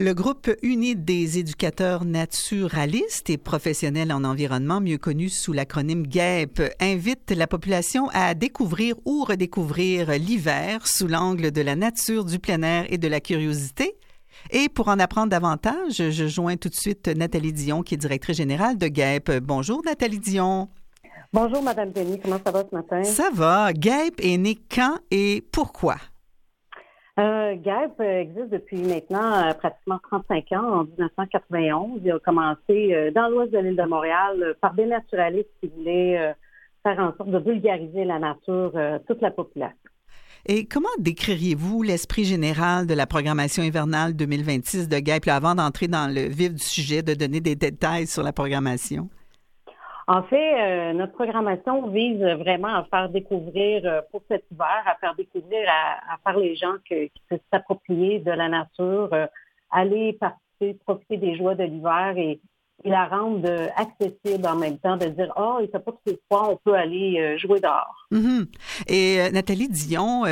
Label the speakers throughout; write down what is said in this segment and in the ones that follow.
Speaker 1: Le groupe uni des éducateurs naturalistes et professionnels en environnement, mieux connu sous l'acronyme GEP, invite la population à découvrir ou redécouvrir l'hiver sous l'angle de la nature, du plein air et de la curiosité. Et pour en apprendre davantage, je joins tout de suite Nathalie Dion, qui est directrice générale de GEP. Bonjour Nathalie Dion.
Speaker 2: Bonjour Madame Denis, comment ça va ce matin?
Speaker 1: Ça va. GEP est né quand et pourquoi?
Speaker 2: GEP existe depuis maintenant pratiquement 35 ans, en 1991. Il a commencé dans l'ouest de l'île de Montréal par des naturalistes qui voulaient faire en sorte de vulgariser la nature, toute la population.
Speaker 1: Et comment décririez-vous l'esprit général de la programmation hivernale 2026 de GEP, là, avant d'entrer dans le vif du sujet, de donner des détails sur la programmation?
Speaker 2: En fait, notre programmation vise vraiment à faire découvrir pour cet hiver, à faire découvrir à faire les gens qui peuvent s'approprier de la nature, aller participer, profiter des joies de l'hiver et la rendre accessible en même temps, de dire « Ah, il ne fait pas trop froid, on peut aller jouer dehors. »
Speaker 1: Mm-hmm. Et Nathalie Dion,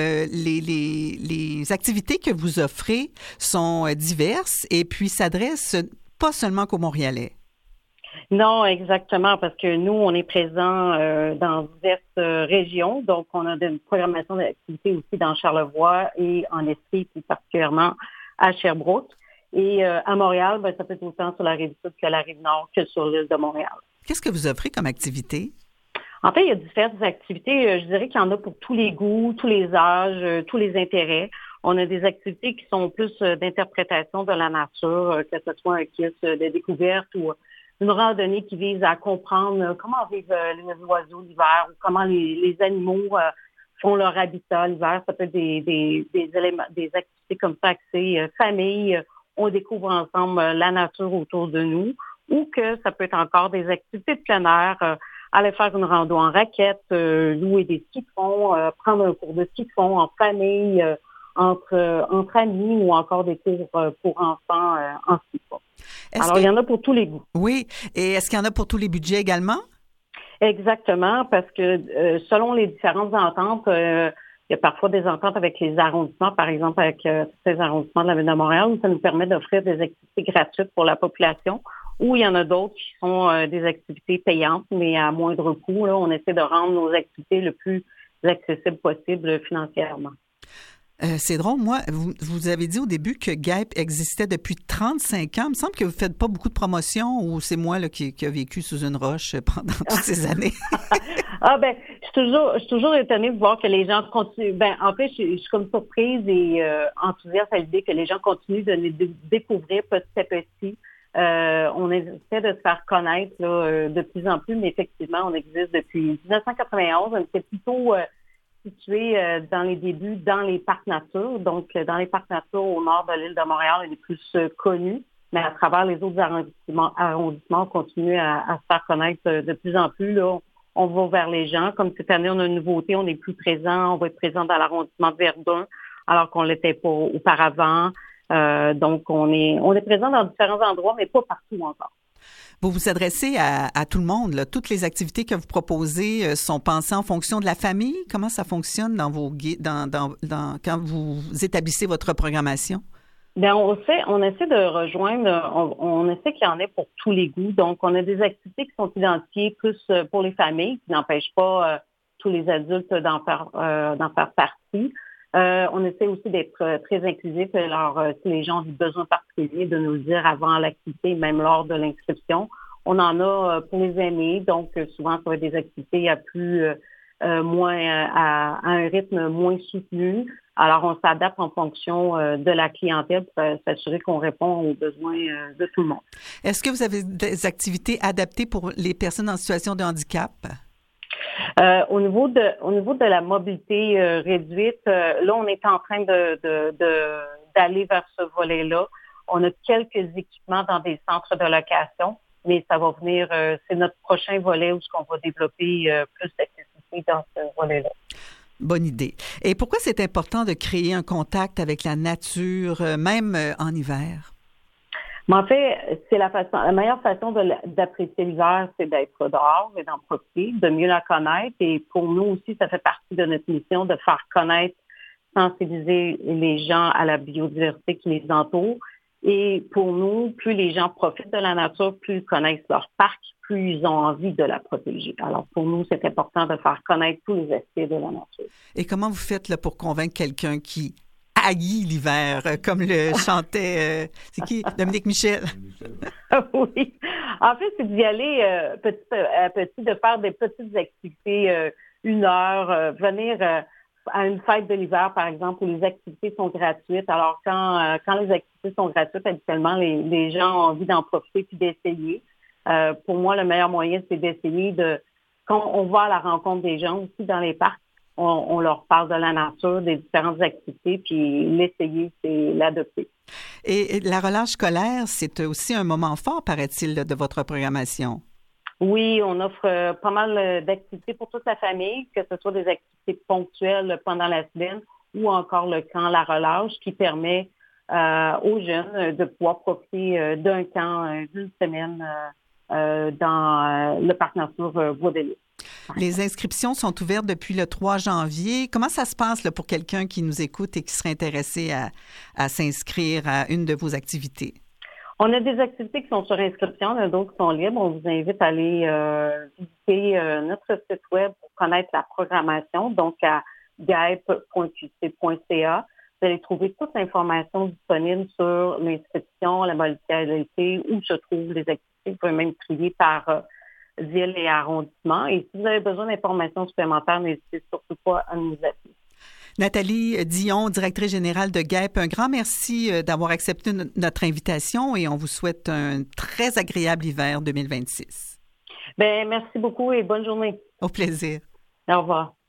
Speaker 1: les activités que vous offrez sont diverses et puis s'adressent pas seulement qu'aux Montréalais.
Speaker 2: Non, exactement, parce que nous, on est présents dans diverses régions. Donc, on a une programmation d'activités aussi dans Charlevoix et en Estrie, plus particulièrement à Sherbrooke. Et à Montréal, ça peut être autant sur la rive sud que la rive nord que sur l'île de Montréal.
Speaker 1: Qu'est-ce que vous offrez comme activité?
Speaker 2: En fait, il y a différentes activités. Je dirais qu'il y en a pour tous les goûts, tous les âges, tous les intérêts. On a des activités qui sont plus d'interprétation de la nature, que ce soit un kit de découverte ou une randonnée qui vise à comprendre comment vivent les oiseaux l'hiver ou comment les animaux font leur habitat l'hiver. Ça peut être des éléments, des activités comme ça axées famille. On découvre ensemble la nature autour de nous, ou que ça peut être encore des activités de plein air, aller faire une rando en raquette, louer des ski de fond, prendre un cours de ski de fond en famille, entre amis, ou encore des cours pour enfants en ski de fond. Alors, il y en a pour tous les goûts.
Speaker 1: Oui. Et est-ce qu'il y en a pour tous les budgets également?
Speaker 2: Exactement, parce que selon les différentes ententes, il y a parfois des ententes avec les arrondissements, par exemple avec ces arrondissements de la Ville de Montréal, où ça nous permet d'offrir des activités gratuites pour la population, ou il y en a d'autres qui sont des activités payantes, mais à moindre coût. Là, on essaie de rendre nos activités le plus accessibles possible financièrement.
Speaker 1: C'est drôle. Moi, vous avez dit au début que GEP existait depuis 35 ans. Il me semble que vous ne faites pas beaucoup de promotions, ou c'est moi là, qui a vécu sous une roche pendant toutes ces années.
Speaker 2: Je suis toujours étonnée de voir que les gens continuent. En fait, je suis comme surprise et enthousiaste à l'idée que les gens continuent de les découvrir petit à petit. On essaie de se faire connaître là, de plus en plus, mais effectivement, on existe depuis 1991. On était plutôt situé dans les débuts dans les parcs nature. Donc, dans les parcs nature au nord de l'île de Montréal, elle est plus connue, mais à travers les autres arrondissements, on continue à se faire connaître de plus en plus. Là, on va vers les gens. Comme cette année, on a une nouveauté, on est plus présent. On va être présent dans l'arrondissement de Verdun, alors qu'on l'était pas auparavant. Donc, on est présent dans différents endroits, mais pas partout encore.
Speaker 1: Vous vous adressez à tout le monde, là. Toutes les activités que vous proposez sont pensées en fonction de la famille. Comment ça fonctionne dans vos quand vous établissez votre programmation?
Speaker 2: Bien, on essaie de rejoindre, on essaie qu'il y en ait pour tous les goûts. Donc, on a des activités qui sont identifiées plus pour les familles, qui n'empêchent pas tous les adultes d'en faire partie. On essaie aussi d'être très inclusif. Alors, si les gens ont des besoins particuliers, de nous le dire avant l'activité, même lors de l'inscription. On en a pour les aînés, donc souvent, ça va être des activités à un rythme moins soutenu. Alors, on s'adapte en fonction de la clientèle pour s'assurer qu'on répond aux besoins de tout le monde.
Speaker 1: Est-ce que vous avez des activités adaptées pour les personnes en situation de handicap?
Speaker 2: Au niveau de la mobilité réduite, là, on est en train d'aller vers ce volet-là. On a quelques équipements dans des centres de location, mais ça va venir, c'est notre prochain volet où on va développer plus d'accessibilité dans ce volet-là.
Speaker 1: Bonne idée. Et pourquoi c'est important de créer un contact avec la nature, même en hiver?
Speaker 2: Mais en fait, c'est la meilleure façon d'apprécier l'hiver, c'est d'être dehors et d'en profiter, de mieux la connaître. Et pour nous aussi, ça fait partie de notre mission de faire connaître, sensibiliser les gens à la biodiversité qui les entoure. Et pour nous, plus les gens profitent de la nature, plus ils connaissent leur parc, plus ils ont envie de la protéger. Alors pour nous, c'est important de faire connaître tous les aspects de la nature.
Speaker 1: Et comment vous faites là, pour convaincre quelqu'un qui haït l'hiver, comme le chantait, c'est qui? Dominique Michel.
Speaker 2: Oui. En fait, c'est d'y aller petit à petit, de faire des petites activités, 1 heure, venir à une fête de l'hiver, par exemple, où les activités sont gratuites. Alors, quand les activités sont gratuites, habituellement, les gens ont envie d'en profiter puis d'essayer. Pour moi, le meilleur moyen, c'est d'essayer quand on va à la rencontre des gens aussi dans les parcs, on leur parle de la nature, des différentes activités, puis l'essayer, c'est l'adopter.
Speaker 1: Et la relâche scolaire, c'est aussi un moment fort, paraît-il, de votre programmation.
Speaker 2: Oui, on offre pas mal d'activités pour toute la famille, que ce soit des activités ponctuelles pendant la semaine ou encore le camp La Relâche qui permet aux jeunes de pouvoir profiter d'un camp d'une semaine dans le parc nature Bois de l'Île.
Speaker 1: Les inscriptions sont ouvertes depuis le 3 janvier. Comment ça se passe là, pour quelqu'un qui nous écoute et qui serait intéressé à s'inscrire à une de vos activités?
Speaker 2: On a des activités qui sont sur inscription, d'autres qui sont libres. On vous invite à aller visiter notre site web pour connaître la programmation, donc à gaep.qc.ca. Vous allez trouver toute l'information disponible sur l'inscription, la modalité, où se trouvent les activités. Vous pouvez même trier par ville et arrondissement. Et si vous avez besoin d'informations supplémentaires, n'hésitez surtout pas à nous appeler.
Speaker 1: Nathalie Dion, directrice générale de GAEP, un grand merci d'avoir accepté notre invitation et on vous souhaite un très agréable hiver 2026.
Speaker 2: Bien, merci beaucoup et bonne journée.
Speaker 1: Au plaisir.
Speaker 2: Au revoir.